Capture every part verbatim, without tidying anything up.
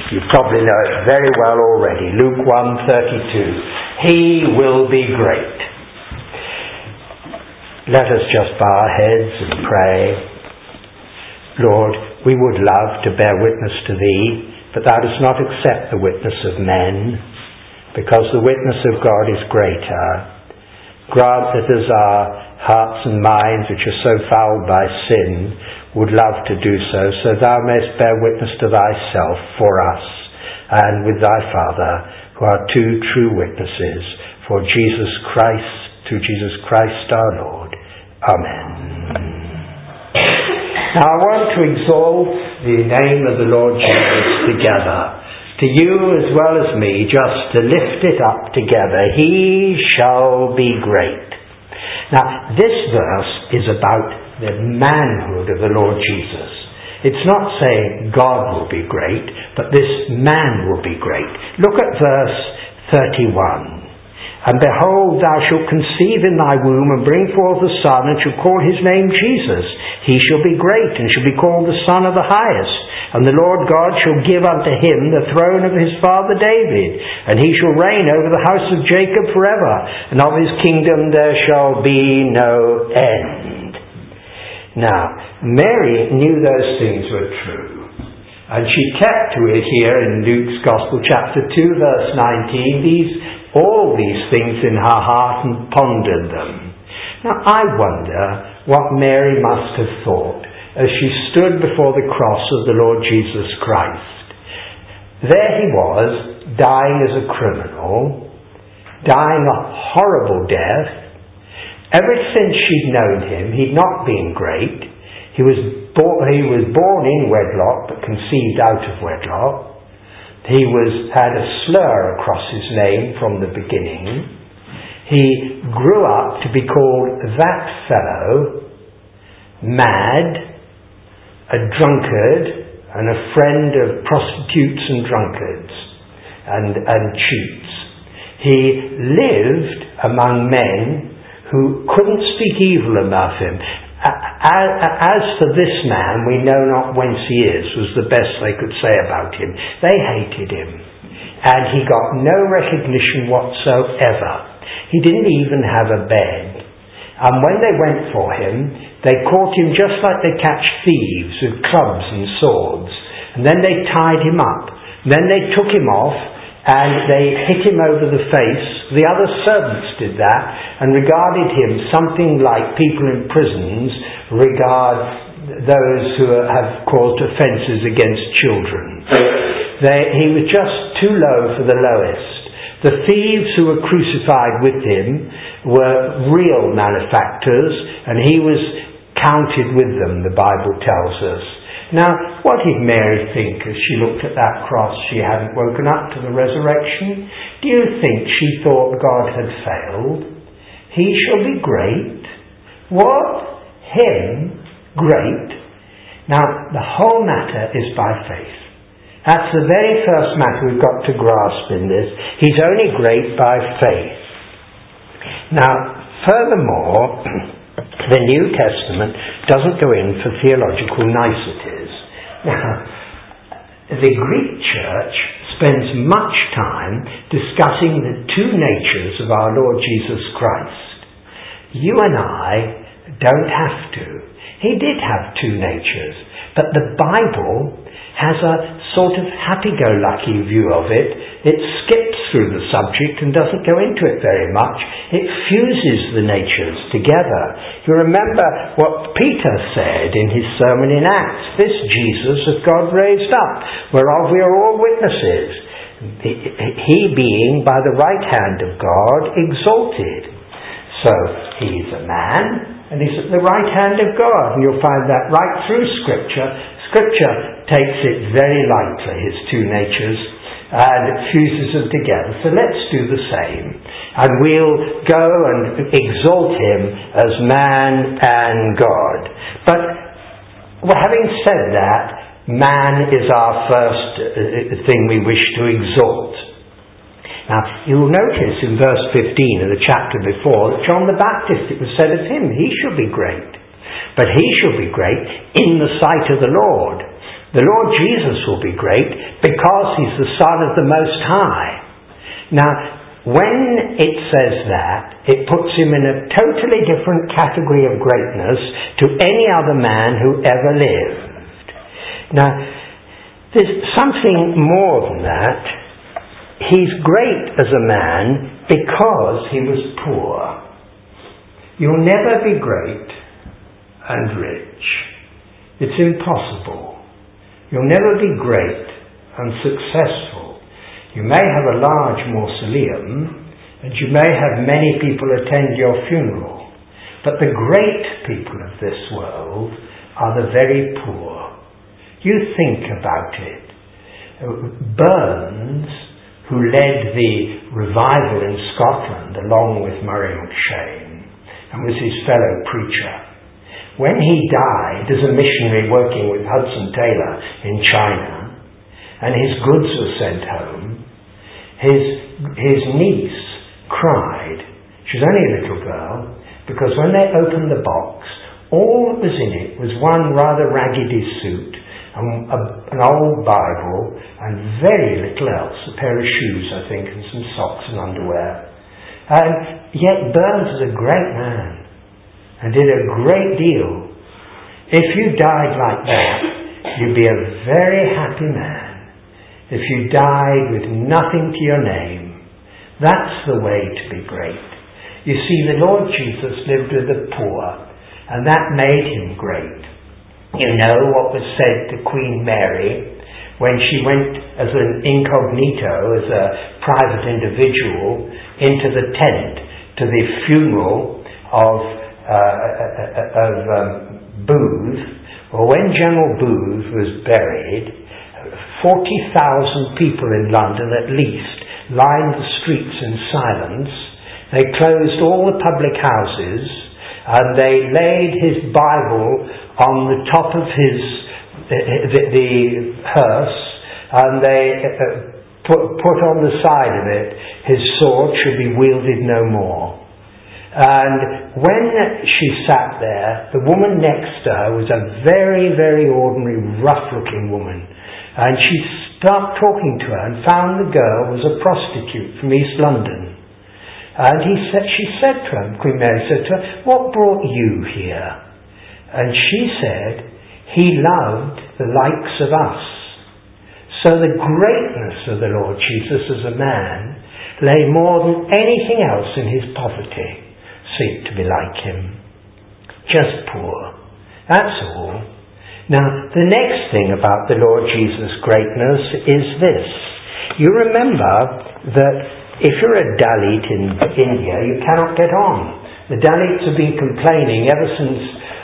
You probably know it very well already. Luke one thirty-two. He will be great. Let us just bow our heads and pray. Lord, we would love to bear witness to Thee, but Thou dost not accept the witness of men, because the witness of God is greater. Grant that as our hearts and minds, which are so fouled by sin, would love to do so, so Thou mayest bear witness to Thyself for us, and with Thy Father, who are two true witnesses, for Jesus Christ, through Jesus Christ our Lord. Amen. Now I want to exalt the name of the Lord Jesus together. To you as well as me, just to lift it up together. He shall be great. Now this verse is about the manhood of the Lord Jesus. It's not saying God will be great, but this man will be great. Look at verse thirty-one. And behold, thou shalt conceive in thy womb, and bring forth a son, and shalt call his name Jesus. He shall be great, and shall be called the Son of the Highest. And the Lord God shall give unto him the throne of his father David, and he shall reign over the house of Jacob forever, and of his kingdom there shall be no end. Now, Mary knew those things were true, and she kept to it here in Luke's Gospel, chapter two, verse nineteen, these all these things in her heart, and pondered them. Now, I wonder what Mary must have thought as she stood before the cross of the Lord Jesus Christ. There he was, dying as a criminal, dying a horrible death. Ever since she'd known him, he'd not been great. He was, bo- he was born in wedlock, but conceived out of wedlock. He was had a slur across his name from the beginning. He grew up to be called that fellow, mad, a drunkard, and a friend of prostitutes and drunkards and, and cheats. He lived among men who couldn't speak evil about him. As for this man, we know not whence he is, was the best they could say about him. They hated him, and he got no recognition whatsoever. He didn't even have a bed. And when they went for him, they caught him just like they catch thieves with clubs and swords. And then they tied him up. Then they took him off and they hit him over the face. The other servants did that and regarded him something like people in prisons regard those who have caused offences against children. They, he was just too low for the lowest. The thieves who were crucified with him were real malefactors, and he was counted with them, the Bible tells us. Now, what did Mary think as she looked at that cross? She hadn't woken up to the resurrection. Do you think she thought God had failed? He shall be great. What? Him? Great? Now, the whole matter is by faith. That's the very first matter we've got to grasp in this. He's only great by faith. Now, furthermore, the New Testament doesn't go in for theological niceties. Now, the Greek church spends much time discussing the two natures of our Lord Jesus Christ. You and I don't have to. He did have two natures, but the Bible has a sort of happy-go-lucky view of it. It skips through the subject and doesn't go into it very much. It fuses the natures together. You remember what Peter said in his sermon in Acts. This Jesus that God raised up, whereof we are all witnesses. He being by the right hand of God exalted. So he is a man and he's at the right hand of God. And you'll find that right through Scripture. Scripture takes it very lightly, his two natures, and it fuses them together. So let's do the same. And we'll go and exalt him as man and God. But well, having said that, man is our first uh, thing we wish to exalt. Now, you'll notice in verse fifteen of the chapter before that John the Baptist, it was said of him, he shall be great. But he shall be great in the sight of the Lord. The Lord Jesus will be great because he's the Son of the Most High. Now, when it says that, it puts him in a totally different category of greatness to any other man who ever lived. Now, there's something more than that. He's great as a man because he was poor. You'll never be great and rich. It's impossible. You'll never be great and successful. You may have a large mausoleum, and you may have many people attend your funeral, but the great people of this world are the very poor. You think about it. Burns, who led the revival in Scotland along with Murray M'Cheyne, and was his fellow preacher, when he died as a missionary working with Hudson Taylor in China, and his goods were sent home, his, his niece cried. She was only a little girl, because when they opened the box, all that was in it was one rather raggedy suit, and a, an old Bible, and very little else, a pair of shoes, I think, and some socks and underwear. And yet Burns was a great man, and did a great deal. If you died like that, you'd be a very happy man. If you died with nothing to your name, that's the way to be great. You see, the Lord Jesus lived with the poor, and that made him great. You know what was said to Queen Mary when she went as an incognito, as a private individual, into the tent to the funeral of, uh, of um, Booth. Well, when General Booth was buried, forty thousand people in London at least lined the streets in silence. They closed all the public houses, and they laid his Bible on the top of his the, the hearse, and they uh, put, put on the side of it, his sword should be wielded no more. And when she sat there, the woman next to her was a very, very ordinary, rough-looking woman. And she started talking to her and found the girl was a prostitute from East London. And he said, she said to him, Queen Mary said to her, "What brought you here?" And she said, "He loved the likes of us." So the greatness of the Lord Jesus as a man lay more than anything else in his poverty. Seek to be like him. Just poor. That's all. Now, the next thing about the Lord Jesus' greatness is this. You remember that if you're a Dalit in India, you cannot get on. The Dalits have been complaining ever since,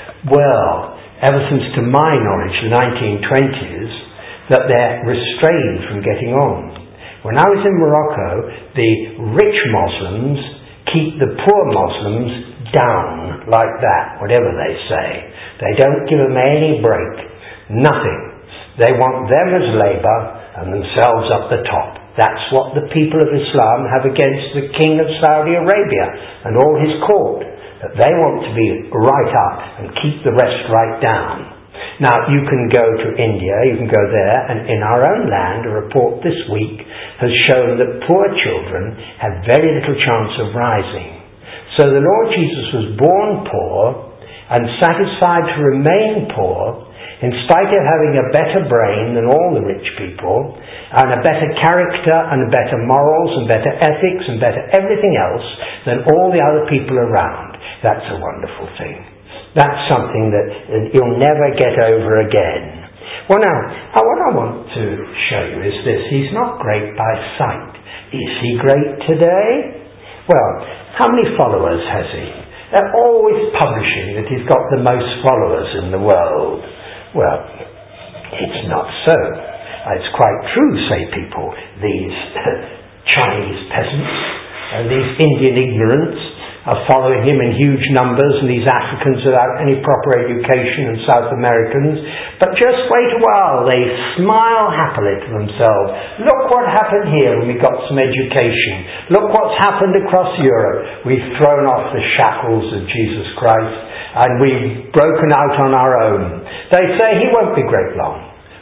well, ever since to my knowledge, the nineteen twenties, that they're restrained from getting on. When I was in Morocco, the rich Muslims keep the poor Muslims down like that, whatever they say. They don't give them any break. Nothing. They want them as labour and themselves up the top. That's what the people of Islam have against the king of Saudi Arabia and all his court. That they want to be right up and keep the rest right down. Now, you can go to India, you can go there, and in our own land, a report this week has shown that poor children have very little chance of rising. So the Lord Jesus was born poor and satisfied to remain poor in spite of having a better brain than all the rich people, and a better character and better morals and better ethics and better everything else than all the other people around. That's a wonderful thing. That's something that you'll never get over again. Well, now, what I want to show you is this. He's not great by sight. Is he great today? Well, how many followers has he? They're always publishing that he's got the most followers in the world. Well, it's not so. It's quite true, say people. These Chinese peasants and these Indian ignorants are following him in huge numbers, and these Africans without any proper education, and South Americans. But just wait a while, they smile happily to themselves. Look what happened here when we got some education. Look what's happened across Europe. We've thrown off the shackles of Jesus Christ, and we've broken out on our own. They say he won't be great long.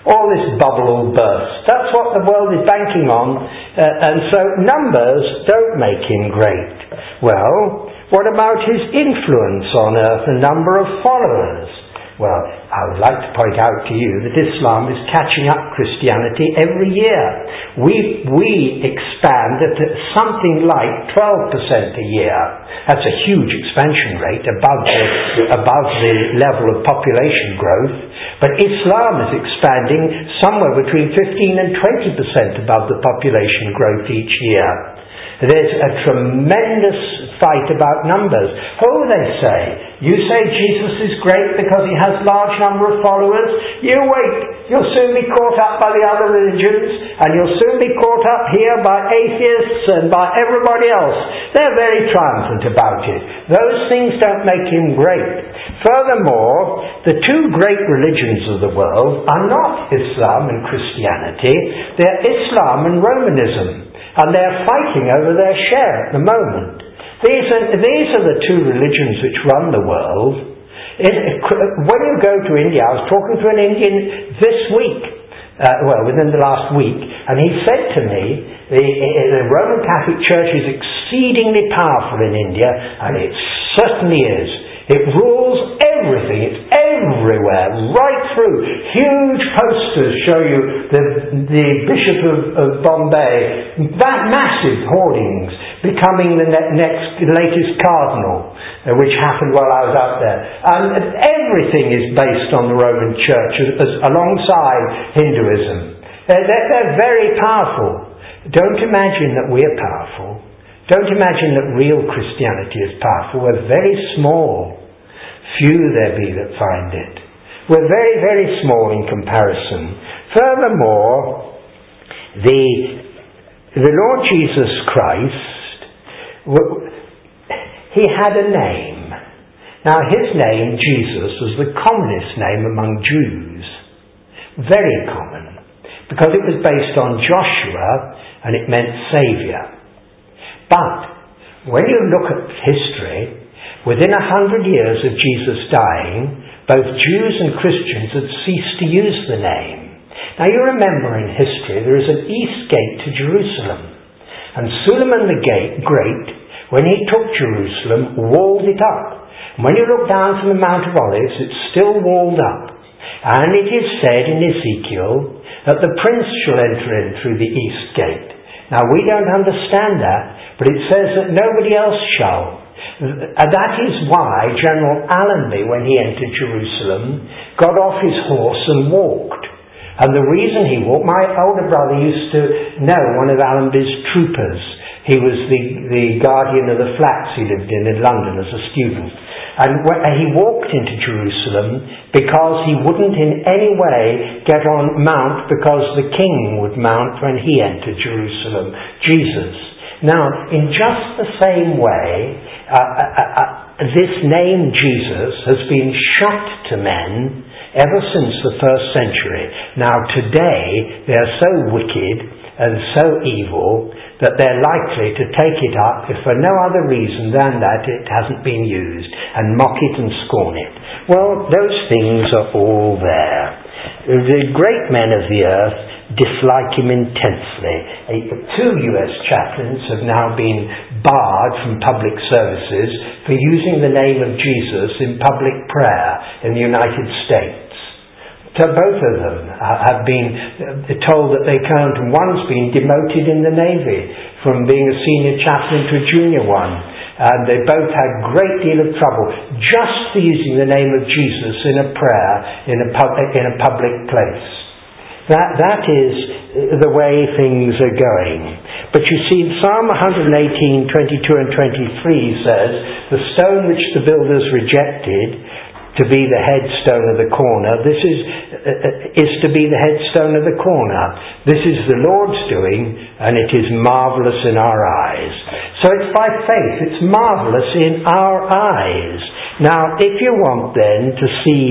All this bubble will burst. That's what the world is banking on. Uh, and so numbers don't make him great. Well, what about his influence on earth, the number of followers? Well, I would like to point out to you that Islam is catching up Christianity every year. We we expand at something like twelve percent a year. That's a huge expansion rate above the, above the level of population growth. But Islam is expanding somewhere between fifteen and twenty percent above the population growth each year. There's a tremendous fight about numbers. Oh, they say, you say Jesus is great because he has large number of followers. You wait, you'll soon be caught up by the other religions, and you'll soon be caught up here by atheists and by everybody else. They're very triumphant about it. Those things don't make him great. Furthermore, the two great religions of the world are not Islam and Christianity. They're Islam and Romanism. And they're fighting over their share at the moment. These are, these are the two religions which run the world. It, when you go to India, I was talking to an Indian this week, uh, well, within the last week, and he said to me, the, the Roman Catholic Church is exceedingly powerful in India, and it certainly is. It rules everything. It's everywhere, right through. Huge posters show you the, the Bishop of, of Bombay, that massive hoardings, becoming the ne- next latest cardinal, uh, which happened while I was out there. And everything is based on the Roman Church, as, as, alongside Hinduism. They're, they're, they're very powerful. Don't imagine that we're powerful. Don't imagine that real Christianity is powerful. We're very small. Few there be that find it. We're very, very small in comparison. Furthermore, the, the Lord Jesus Christ, he had a name. Now his name, Jesus, was the commonest name among Jews. Very common. Because it was based on Joshua and it meant Saviour. But when you look at history, within a hundred years of Jesus dying, both Jews and Christians had ceased to use the name. Now you remember in history there is an east gate to Jerusalem. And Suleiman the Great, when he took Jerusalem, walled it up. And when you look down from the Mount of Olives, it's still walled up. And it is said in Ezekiel that the prince shall enter in through the east gate. Now we don't understand that, but it says that nobody else shall. And that is why General Allenby, when he entered Jerusalem, got off his horse and walked. And the reason he walked, my older brother used to know one of Allenby's troopers. He was the, the guardian of the flats he lived in in London as a student. And he walked into Jerusalem because he wouldn't in any way get on mount, because the king would mount when he entered Jerusalem, Jesus. Now, in just the same way, uh, uh, uh, this name Jesus has been shut to men ever since the first century. Now, today, they are so wicked and so evil that they're likely to take it up, if for no other reason than that it hasn't been used, and mock it and scorn it. Well, those things are all there. The great men of the earth dislike him intensely. Two U S chaplains have now been barred from public services for using the name of Jesus in public prayer in the United States. So both of them have been told that they can't. One's been demoted in the Navy from being a senior chaplain to a junior one. And they both had a great deal of trouble just for using the name of Jesus in a prayer in a, pub, in a public place. That, that is the way things are going. But you see, Psalm one eighteen, twenty-two and twenty-three says, the stone which the builders rejected to be the headstone of the corner, this is, uh, is to be the headstone of the corner. This is the Lord's doing, and it is marvellous in our eyes. So it's by faith, it's marvellous in our eyes. Now, if you want then to see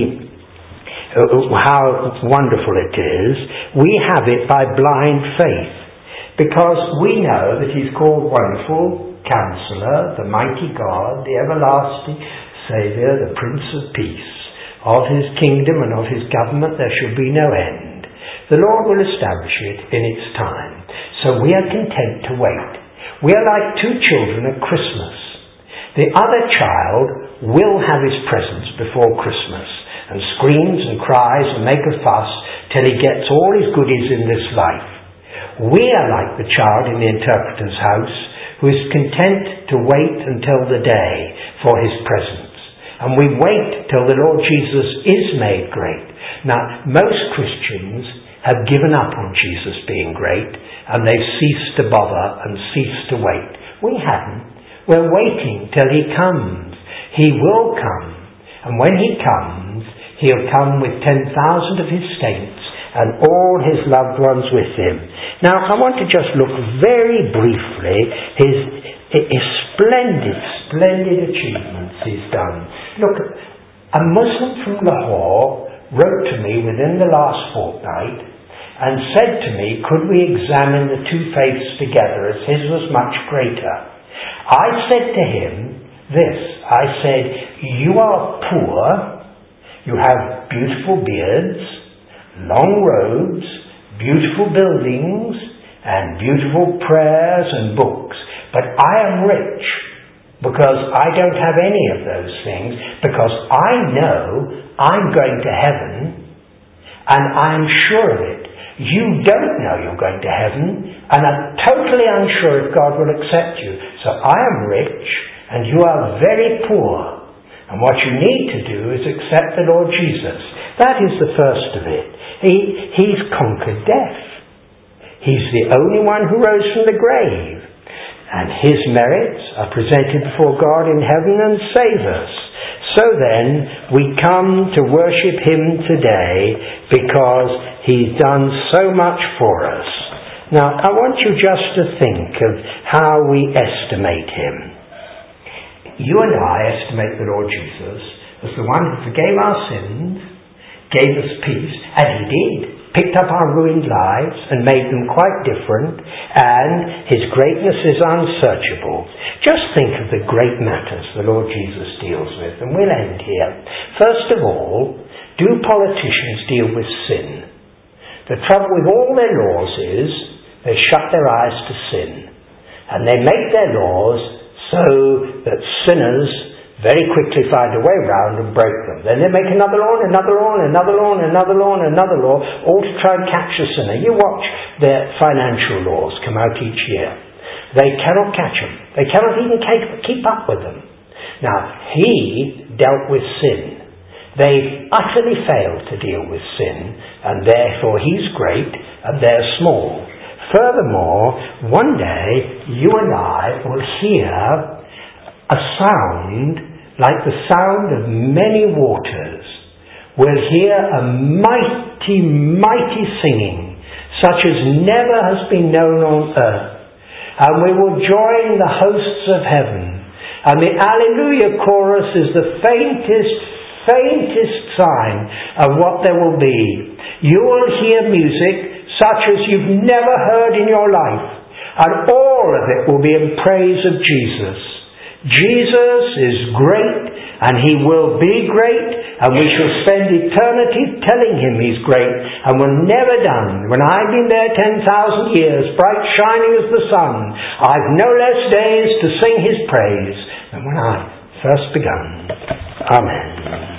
how wonderful it is, we have it by blind faith, because we know that he's called Wonderful Counselor, the Mighty God, the Everlasting Saviour, the Prince of Peace. Of his kingdom and of his government there shall be no end. The Lord will establish it in its time. So we are content to wait. We are like two children at Christmas. The other child will have his presents before Christmas and screams and cries and make a fuss till he gets all his goodies in this life. We are like the child in the interpreter's house who is content to wait until the day for his presents. And we wait till the Lord Jesus is made great. Now, most Christians have given up on Jesus being great, and they've ceased to bother and ceased to wait. We haven't. We're waiting till he comes. He will come. And when he comes, he'll come with ten thousand of his saints and all his loved ones with him. Now, I want to just look very briefly his, his splendid, splendid achievements he's done. Look, a Muslim from Lahore wrote to me within the last fortnight and said to me, could we examine the two faiths together as his was much greater? I said to him this, I said, you are poor, you have beautiful beards, long robes, beautiful buildings, and beautiful prayers and books, but I am rich because I don't have any of those things, because I know I'm going to heaven and I'm sure of it. You don't know you're going to heaven, and I'm totally unsure if God will accept you. So I am rich, and you are very poor. And what you need to do is accept the Lord Jesus. That is the first of it. He, he's conquered death. He's the only one who rose from the grave. And his merits are presented before God in heaven and save us. So then, we come to worship him today because he's done so much for us. Now, I want you just to think of how we estimate him. You and I estimate the Lord Jesus as the one who forgave our sins, gave us peace, and he did. Picked up our ruined lives and made them quite different, and his greatness is unsearchable. Just think of the great matters the Lord Jesus deals with, and we'll end here. First of all, do politicians deal with sin? The trouble with all their laws is they shut their eyes to sin, and they make their laws so that sinners very quickly find a way round and break them. Then they make another law, and another law, and another law, and another law, and another law, all to try and catch a sinner. You watch their financial laws come out each year. They cannot catch them. They cannot even keep up with them. Now, he dealt with sin. They utterly failed to deal with sin, and therefore he's great, and they're small. Furthermore, one day, you and I will hear a sound like the sound of many waters. We'll hear a mighty, mighty singing, such as never has been known on earth. And we will join the hosts of heaven. And the Alleluia chorus is the faintest, faintest sign of what there will be. You will hear music such as you've never heard in your life. And all of it will be in praise of Jesus. Jesus is great, and he will be great, and we shall spend eternity telling him he's great, and we're never done. When I've been there ten thousand years, bright shining as the sun, I've no less days to sing his praise than when I first begun. Amen.